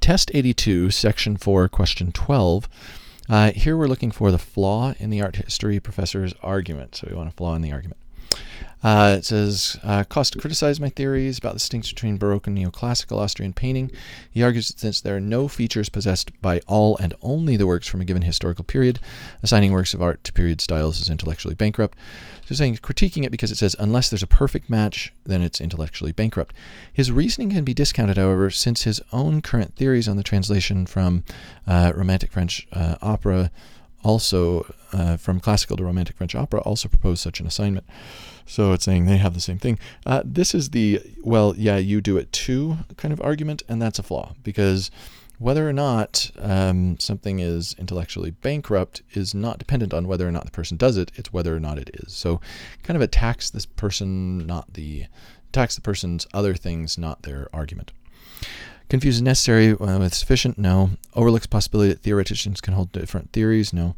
Test 82, Section 4, Question 12. Here we're looking for the flaw in the art history professor's argument. So we want a flaw in the argument. It says, Costa criticized my theories about the distinction between Baroque and neoclassical Austrian painting. He argues that since there are no features possessed by all and only the works from a given historical period, assigning works of art to period styles is intellectually bankrupt. So saying critiquing it because it says, unless there's a perfect match, then it's intellectually bankrupt. His reasoning can be discounted, however, since his own current theories on the translation from Romantic French opera also from classical to Romantic French opera also propose such an assignment. So it's saying they have the same thing. This is the, well, yeah, you do it too kind of argument, and that's a flaw, because whether or not something is intellectually bankrupt is not dependent on whether or not the person does it, it's whether or not it is. So kind of attacks this person, attacks the person's other things, not their argument. Confuses necessary with sufficient? No. Overlooks possibility that theoreticians can hold different theories? No.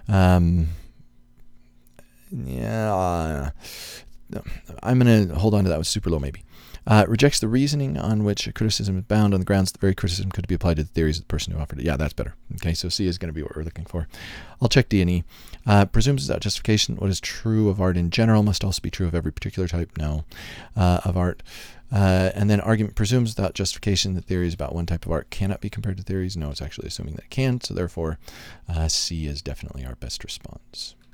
Yeah, I'm going to hold on to that with super low maybe. Rejects the reasoning on which a criticism is bound on the grounds that the very criticism could be applied to the theories of the person who offered it. Yeah, that's better. Okay, so C is going to be what we're looking for. I'll check D and E. Presumes without justification what is true of art in general must also be true of every particular type. No. Of art. And then argument presumes without justification that theories about one type of art cannot be compared to theories. No, it's actually assuming that it can, so therefore C is definitely our best response.